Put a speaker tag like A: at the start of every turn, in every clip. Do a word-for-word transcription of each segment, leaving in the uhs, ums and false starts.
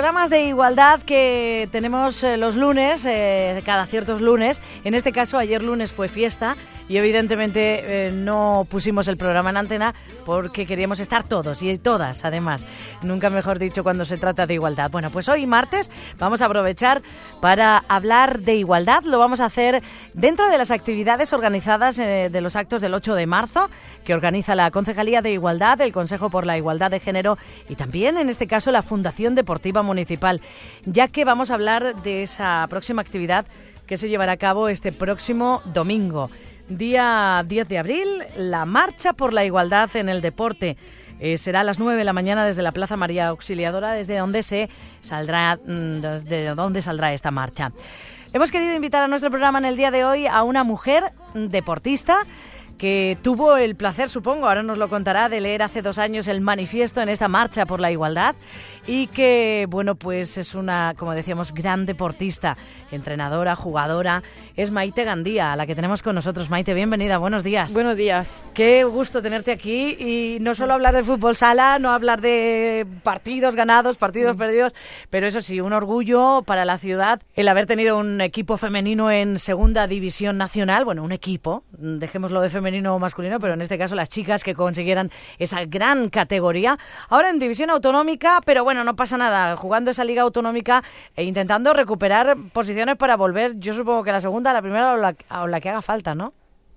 A: programas de igualdad que tenemos eh, los lunes, eh, cada ciertos lunes. En este caso, ayer lunes fue fiesta y evidentemente eh, no pusimos el programa en antena porque queríamos estar todos y todas, además. Nunca mejor dicho cuando se trata de igualdad. Bueno, pues hoy martes vamos a aprovechar para hablar de igualdad. Lo vamos a hacer dentro de las actividades organizadas eh, de los actos del ocho de marzo, que organiza la Concejalía de Igualdad, el Consejo por la Igualdad de Género y también, en este caso, la Fundación Deportiva Municipal, ya que vamos a hablar de esa próxima actividad que se llevará a cabo este próximo domingo. Día diez de abril, la Marcha por la Igualdad en el Deporte. Eh, será a las nueve de la mañana desde la Plaza María Auxiliadora, desde donde se saldrá, desde donde saldrá esta marcha. Hemos querido invitar a nuestro programa en el día de hoy a una mujer deportista que tuvo el placer, supongo, ahora nos lo contará, de leer hace dos años el manifiesto en esta Marcha por la Igualdad y que, bueno, pues es una, como decíamos, gran deportista, entrenadora, jugadora. Es Maite Gandía, a la que tenemos con nosotros. Maite, bienvenida, buenos días.
B: Buenos días.
A: Qué gusto tenerte aquí y no solo hablar de fútbol sala, no hablar de partidos ganados, partidos mm. perdidos, pero eso sí, un orgullo para la ciudad el haber tenido un equipo femenino en segunda división nacional, bueno, un equipo, dejémoslo de femenino o masculino, pero en este caso las chicas que consiguieran esa gran categoría. Ahora en división autonómica, pero bueno, no pasa nada, jugando esa liga autonómica e intentando recuperar posiciones para volver, yo supongo que la segunda, la primera o la, o la que haga falta, ¿no?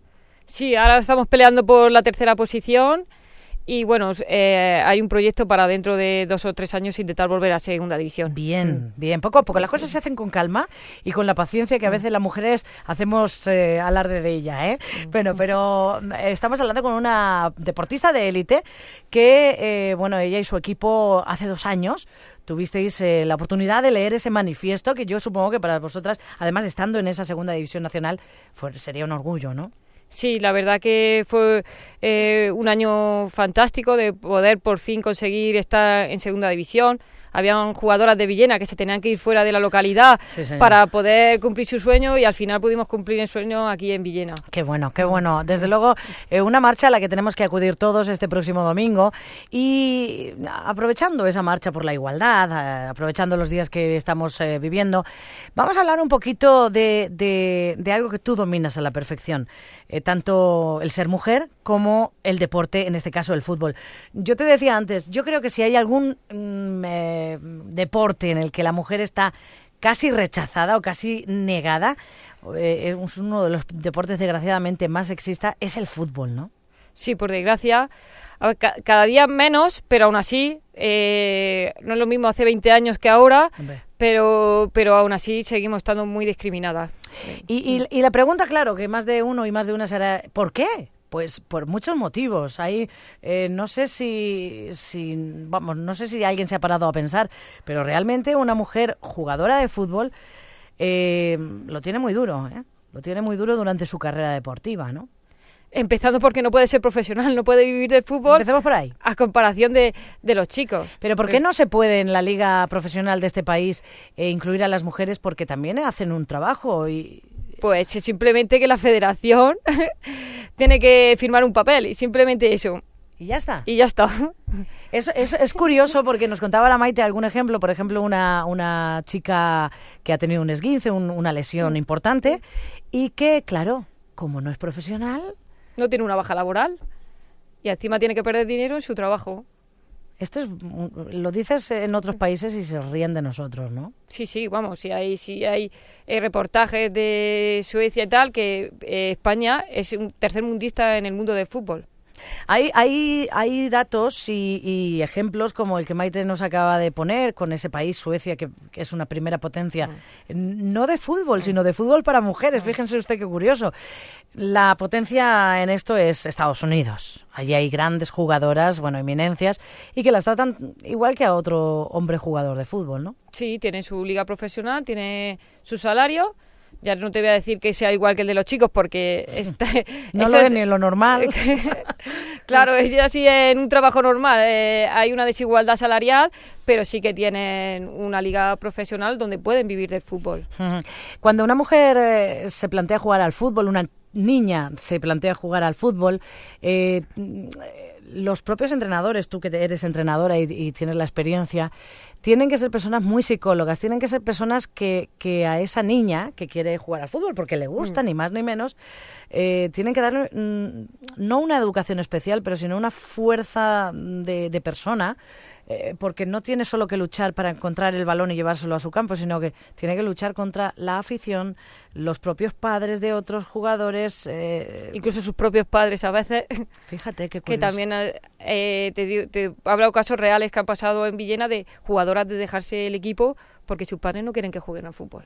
B: Sí, ahora estamos peleando por la tercera posición y bueno, eh, hay un proyecto para dentro de dos o tres años intentar volver a segunda división.
A: Bien, mm. bien, poco a poco. Las cosas se hacen con calma y con la paciencia que a veces las mujeres hacemos eh, alarde de ella, ¿eh? Mm. Bueno, pero estamos hablando con una deportista de élite que, eh, bueno, ella y su equipo hace dos años tuvisteis eh, la oportunidad de leer ese manifiesto que yo supongo que para vosotras, además estando en esa segunda división nacional, fue, sería un orgullo, ¿no?
B: Sí, la verdad que fue eh, un año fantástico de poder por fin conseguir estar en segunda división. Habían jugadoras de Villena que se tenían que ir fuera de la localidad sí, para poder cumplir su sueño y al final pudimos cumplir el sueño aquí en Villena.
A: Qué bueno, qué bueno. Desde luego, eh, una marcha a la que tenemos que acudir todos este próximo domingo y aprovechando esa marcha por la igualdad, eh, aprovechando los días que estamos eh, viviendo, vamos a hablar un poquito de, de, de algo que tú dominas a la perfección, eh, tanto el ser mujer como el deporte, en este caso el fútbol. Yo te decía antes, yo creo que si hay algún mm, eh, deporte en el que la mujer está casi rechazada o casi negada, eh, es uno de los deportes desgraciadamente más sexista, es el fútbol, ¿no?
B: Sí, por desgracia, a ver, ca- cada día menos, pero aún así, eh, no es lo mismo hace veinte años que ahora, pero pero aún así seguimos estando muy discriminadas.
A: Y, y, y la pregunta, claro, que más de uno y más de una será, ¿por qué? Pues por muchos motivos. Hay, eh, no sé si, si, vamos, no sé si alguien se ha parado a pensar, pero realmente una mujer jugadora de fútbol eh, lo tiene muy duro, ¿eh? Lo tiene muy duro durante su carrera deportiva, ¿no?
B: Empezando porque no puede ser profesional, no puede vivir del fútbol.
A: Empecemos por ahí.
B: A comparación de, de los chicos.
A: Pero ¿por qué no se puede en la liga profesional de este país eh, incluir a las mujeres? Porque también hacen un trabajo y...
B: Pues simplemente que la federación tiene que firmar un papel y simplemente eso.
A: Y ya está.
B: Y ya está.
A: Eso, eso es curioso porque nos contaba la Maite algún ejemplo, por ejemplo, una, una chica que ha tenido un esguince, un, una lesión importante y que, claro, como no es profesional...
B: No tiene una baja laboral y encima tiene que perder dinero en su trabajo.
A: Esto es, lo dices en otros países y se ríen de nosotros, ¿no?
B: Sí, sí, vamos, sí hay, sí hay eh, reportajes de Suecia y tal, que eh, España es un tercermundista en el mundo del fútbol.
A: Hay, hay, hay datos y, y ejemplos como el que Maite nos acaba de poner con ese país, Suecia, que, que es una primera potencia, mm. no de fútbol, mm. sino de fútbol para mujeres. Mm. Fíjense usted qué curioso. La potencia en esto es Estados Unidos. Allí hay grandes jugadoras, bueno, eminencias, y que las tratan igual que a otro hombre jugador de fútbol, ¿no?
B: Sí, tiene su liga profesional, tiene su salario. Ya no te voy a decir que sea igual que el de los chicos porque... Está,
A: no lo es ni en lo normal.
B: Claro, es así en un trabajo normal. Eh, hay una desigualdad salarial, pero sí que tienen una liga profesional donde pueden vivir del fútbol.
A: Cuando una mujer eh, se plantea jugar al fútbol, una niña se plantea jugar al fútbol, eh, los propios entrenadores, tú que eres entrenadora y, y tienes la experiencia, tienen que ser personas muy psicólogas, tienen que ser personas que, que a esa niña que quiere jugar al fútbol porque le gusta, mm. ni más ni menos, eh, tienen que darle mm, no una educación especial, pero sino una fuerza de, de persona, eh, porque no tiene solo que luchar para encontrar el balón y llevárselo a su campo, sino que tiene que luchar contra la afición, los propios padres de otros jugadores. Eh,
B: Incluso sus propios padres a veces.
A: Fíjate qué curioso.
B: Que también eh, te, te he hablado casos reales que han pasado en Villena de jugadoras de dejarse el equipo porque sus padres no quieren que jueguen al fútbol.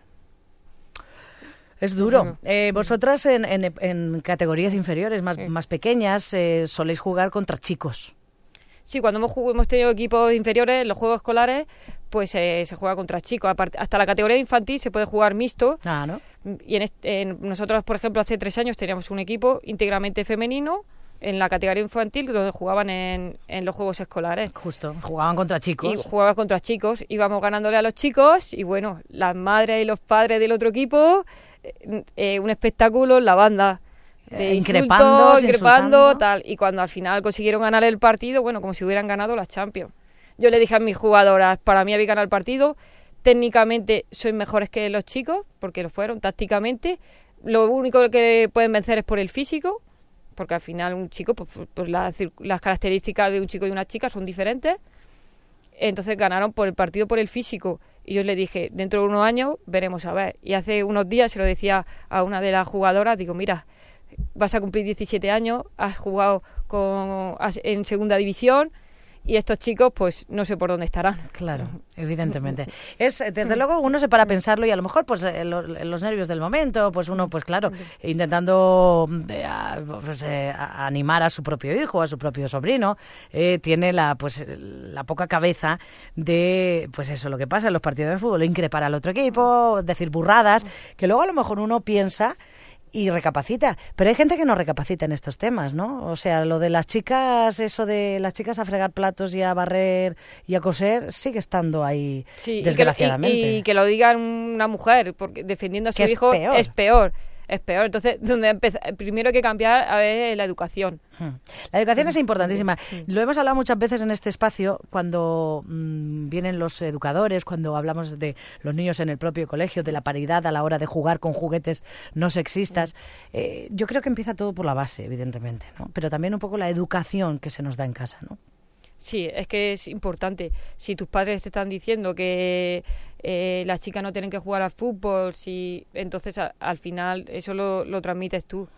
A: Es duro. Eh, vosotras en, en, en categorías inferiores, más, sí. más pequeñas, eh, soléis jugar contra chicos.
B: Sí, cuando hemos, hemos tenido equipos inferiores, en los juegos escolares, pues eh, se juega contra chicos. Aparte, hasta la categoría infantil se puede jugar mixto.
A: Ah, ¿no?
B: Y en, este, en nosotros, por ejemplo, hace tres años teníamos un equipo íntegramente femenino en la categoría infantil donde jugaban en, en los juegos escolares.
A: Justo, jugaban contra chicos.
B: Y jugaban contra chicos, íbamos ganándole a los chicos y bueno, las madres y los padres del otro equipo, eh, eh, un espectáculo en la banda. De
A: increpando,
B: insultos, increpando, tal. Y cuando al final consiguieron ganar el partido, bueno, como si hubieran ganado las Champions. Yo le dije a mis jugadoras, para mí habéis ganado el partido, técnicamente sois mejores que los chicos, porque lo fueron, tácticamente. Lo único que pueden vencer es por el físico, porque al final un chico, pues, pues las, las características de un chico y una chica son diferentes. Entonces ganaron por el partido por el físico. Y yo le dije, dentro de unos años veremos a ver. Y hace unos días se lo decía a una de las jugadoras, digo, mira, vas a cumplir diecisiete años, has jugado con, has, en segunda división y estos chicos pues no sé por dónde estarán.
A: Claro, evidentemente. Es desde luego uno se para a pensarlo y a lo mejor pues los, los nervios del momento, pues uno pues claro, intentando eh, pues, eh, animar a su propio hijo, a su propio sobrino, eh, tiene la pues la poca cabeza de pues eso, lo que pasa en los partidos de fútbol, increpar al otro equipo, decir burradas, que luego a lo mejor uno piensa y recapacita, pero hay gente que no recapacita en estos temas, ¿no? O sea, lo de las chicas, eso de las chicas a fregar platos y a barrer y a coser, sigue estando ahí, sí, desgraciadamente.
B: Y que, y, y que lo diga una mujer, porque defendiendo a su
A: que
B: hijo
A: es peor.
B: es peor. Es peor. Entonces, donde empezar, primero hay que cambiar a ver la educación.
A: La educación es importantísima. Lo hemos hablado muchas veces en este espacio cuando mmm, vienen los educadores, cuando hablamos de los niños en el propio colegio, de la paridad a la hora de jugar con juguetes no sexistas. Eh, yo creo que empieza todo por la base, evidentemente, ¿no? Pero también un poco la educación que se nos da en casa, ¿no?
B: Sí, es que es importante. Si tus padres te están diciendo que eh, las chicas no tienen que jugar al fútbol, si entonces a, al final eso lo, lo transmites tú.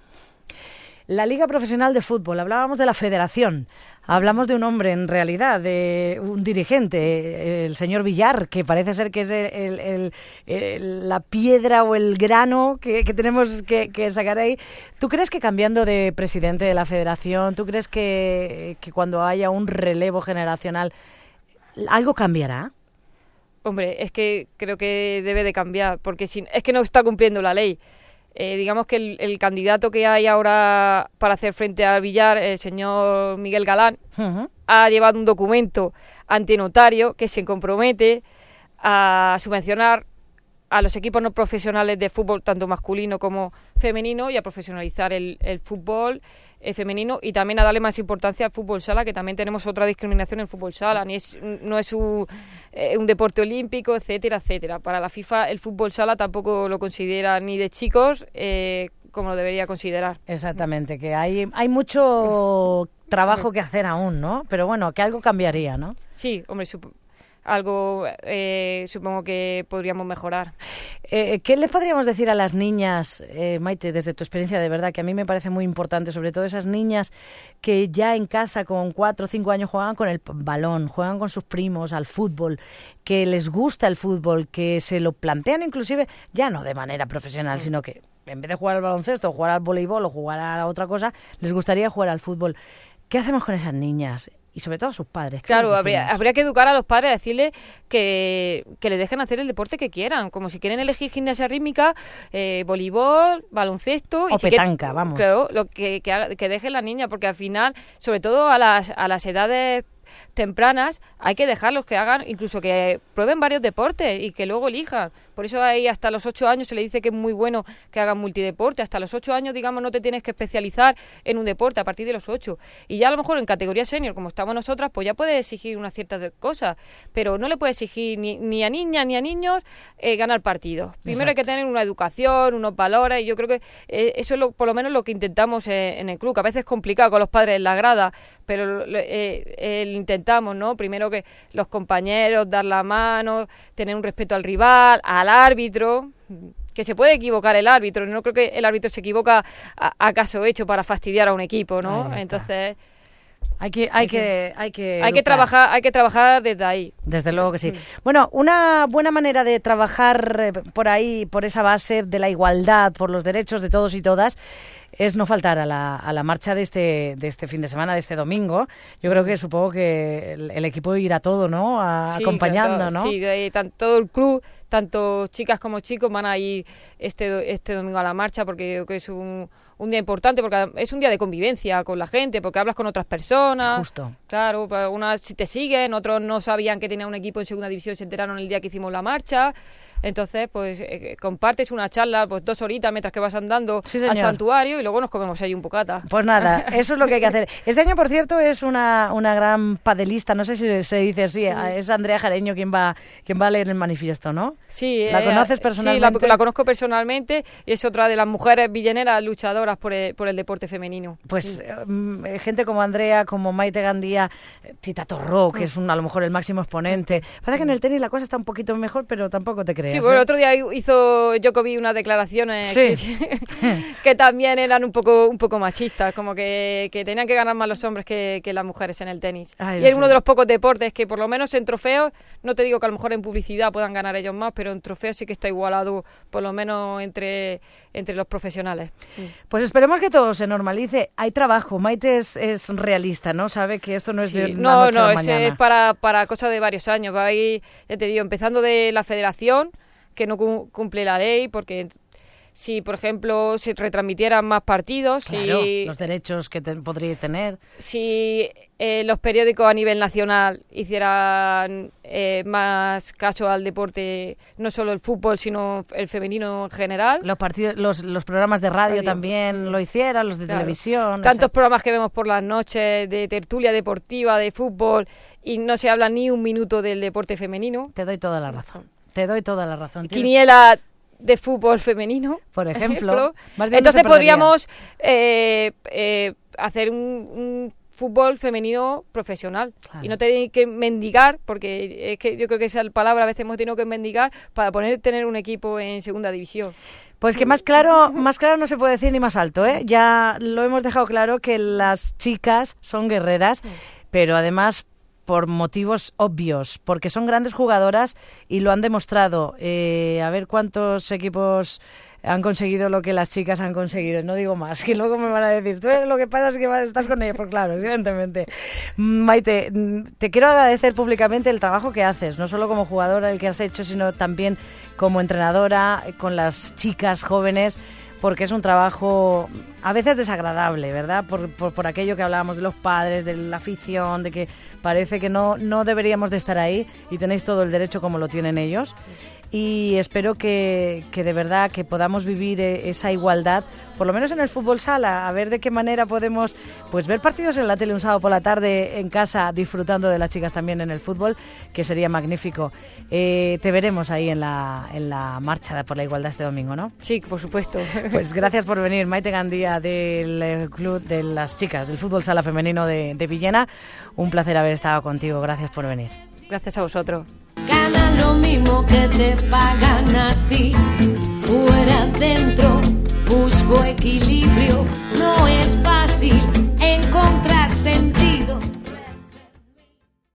A: La Liga Profesional de Fútbol, hablábamos de la federación, hablamos de un hombre en realidad, de un dirigente, el señor Villar, que parece ser que es el, el, el, el, la piedra o el grano que, que tenemos que, que sacar ahí. ¿Tú crees que cambiando de presidente de la federación, tú crees que, que cuando haya un relevo generacional algo cambiará?
B: Hombre, es que creo que debe de cambiar, porque si, es que no está cumpliendo la ley. Eh, digamos que el, el candidato que hay ahora para hacer frente al Villar, el señor Miguel Galán, uh-huh. ha llevado un documento ante notario que se compromete a subvencionar a los equipos no profesionales de fútbol, tanto masculino como femenino, y a profesionalizar el, el fútbol eh, femenino y también a darle más importancia al fútbol sala, que también tenemos otra discriminación en fútbol sala, ni es, no es un, eh, un deporte olímpico, etcétera, etcétera. Para la FIFA el fútbol sala tampoco lo considera ni de chicos eh, como lo debería considerar.
A: Exactamente, que hay, hay mucho trabajo que hacer aún, ¿no? Pero bueno, que algo cambiaría, ¿no?
B: Sí, hombre, sup- algo eh, supongo que podríamos mejorar.
A: Eh, ¿Qué les podríamos decir a las niñas, eh, Maite, desde tu experiencia de verdad, que a mí me parece muy importante, sobre todo esas niñas que ya en casa con cuatro o cinco años juegan con el balón, juegan con sus primos al fútbol, que les gusta el fútbol, que se lo plantean inclusive, ya no de manera profesional, mm. sino que en vez de jugar al baloncesto, jugar al voleibol o jugar a otra cosa, les gustaría jugar al fútbol? ¿Qué hacemos con esas niñas? Y sobre todo a sus padres.
B: Claro, habría, habría que educar a los padres, decirles que, que le dejen hacer el deporte que quieran, como si quieren elegir gimnasia rítmica, eh, voleibol, baloncesto...
A: O
B: y si
A: petanca,
B: quieren,
A: vamos.
B: Claro, lo que, que, haga, que deje la niña, porque al final, sobre todo a las, a las edades tempranas, hay que dejarlos que hagan, incluso que prueben varios deportes y que luego elijan. Por eso ahí hasta los ocho años se le dice que es muy bueno que hagan multideporte. Hasta los ocho años, digamos, no te tienes que especializar en un deporte a partir de los ocho. Y ya a lo mejor en categoría senior, como estamos nosotras, pues ya puedes exigir una cierta cosa, pero no le puedes exigir ni, ni a niñas ni a niños eh, ganar partidos. Primero Exacto. hay que tener una educación, unos valores, y yo creo que eh, eso es lo, por lo menos lo que intentamos eh, en el club, que a veces es complicado con los padres en la grada, pero eh, eh, intentamos, ¿no? Primero que los compañeros, dar la mano, tener un respeto al rival, al árbitro, que se puede equivocar el árbitro, no creo que el árbitro se equivoca a, a caso hecho para fastidiar a un equipo, ¿no? Entonces
A: hay que hay que hay que
B: hay que trabajar hay que trabajar desde ahí.
A: Desde luego que sí. Bueno, una buena manera de trabajar por ahí, por esa base de la igualdad, por los derechos de todos y todas, es no faltar a la, a la marcha de este de este fin de semana, de este domingo. Yo creo que supongo que el, el equipo irá todo, ¿no? A, sí, acompañando,
B: todo,
A: ¿no?
B: Sí, de, tanto, todo el club, tanto chicas como chicos van a ir este este domingo a la marcha, porque creo que es un, un día importante, porque es un día de convivencia con la gente, porque hablas con otras personas.
A: Justo.
B: Claro, unas si te siguen, otros no sabían que tenía un equipo en segunda división, se enteraron el día que hicimos la marcha. Entonces, pues eh, compartes una charla, pues dos horitas mientras que vas andando
A: sí,
B: al santuario, y luego nos comemos ahí un bocata.
A: Pues nada, eso es lo que hay que hacer. Este año, por cierto, es una, una gran padelista, no sé si se dice así, sí. Es Andrea Jareño quien va quien va a leer el manifiesto, ¿no?
B: Sí.
A: ¿La
B: eh,
A: conoces personalmente?
B: Sí, la, la conozco personalmente, y es otra de las mujeres villeneras luchadoras por el, por el deporte femenino.
A: Pues
B: sí.
A: eh, gente como Andrea, como Maite Gandía, Tita Torró, que es un, a lo mejor el máximo exponente. Parece que en el tenis la cosa está un poquito mejor, pero tampoco te creas.
B: Sí, bueno, el otro día hizo Djokovic unas declaraciones
A: sí.
B: que, que también eran un poco un poco machistas, como que, que tenían que ganar más los hombres que, que las mujeres en el tenis. Ay, y es uno de los pocos deportes que por lo menos en trofeos, no te digo que a lo mejor en publicidad puedan ganar ellos más, pero en trofeos sí que está igualado, por lo menos entre, entre los profesionales.
A: Pues esperemos que todo se normalice. Hay trabajo, Maite es, es realista, ¿no? Sabe que esto no es sí. de una
B: no,
A: noche
B: no,
A: a la mañana.
B: No, no, es para, para cosas de varios años. Va a ir, ya te digo, empezando de la federación, que no cumple la ley, porque si, por ejemplo, se retransmitieran más partidos,
A: claro,
B: si
A: los derechos que te, podríais tener,
B: si eh, los periódicos a nivel nacional hicieran eh, más caso al deporte, no solo el fútbol, sino el femenino en general.
A: Los partidos, los, los programas de radio, radio también lo hicieran, los de
B: claro.
A: televisión.
B: Tantos
A: exacto.
B: programas que vemos por las noches de tertulia deportiva, de fútbol, y no se habla ni un minuto del deporte femenino.
A: Te doy toda la razón. Te doy toda la razón.
B: Quiniela de fútbol femenino,
A: por ejemplo.
B: ejemplo.
A: Más de
B: Entonces podríamos eh, eh, hacer un, un fútbol femenino profesional, claro. Y no tener que mendigar, porque es que yo creo que esa palabra a veces hemos tenido que mendigar para poner tener un equipo en segunda división.
A: Pues que más claro, más claro no se puede decir ni más alto, ¿eh? Ya lo hemos dejado claro que las chicas son guerreras, pero además por motivos obvios, porque son grandes jugadoras y lo han demostrado. Eh, a ver cuántos equipos han conseguido lo que las chicas han conseguido. No digo más, que luego me van a decir, tú lo que pasa es que estás con ellas. Pues claro, evidentemente. Maite, te quiero agradecer públicamente el trabajo que haces, no solo como jugadora el que has hecho, sino también como entrenadora con las chicas jóvenes, porque es un trabajo a veces desagradable, ¿verdad? Por, por, por aquello que hablábamos de los padres, de la afición, de que parece que no, no deberíamos de estar ahí, y tenéis todo el derecho como lo tienen ellos. Y espero que, que de verdad que podamos vivir esa igualdad, por lo menos en el fútbol sala, a ver de qué manera podemos pues ver partidos en la tele un sábado por la tarde en casa, disfrutando de las chicas también en el fútbol, que sería magnífico. Eh, te veremos ahí en la, en la marcha por la igualdad este domingo, ¿no?
B: Sí, por supuesto.
A: Pues gracias por venir, Maite Gandía, del club de las chicas del fútbol sala femenino de, de Villena. Un placer haber estado contigo, gracias por venir.
B: Gracias a vosotros.
C: Ganan lo mismo que te pagan a ti.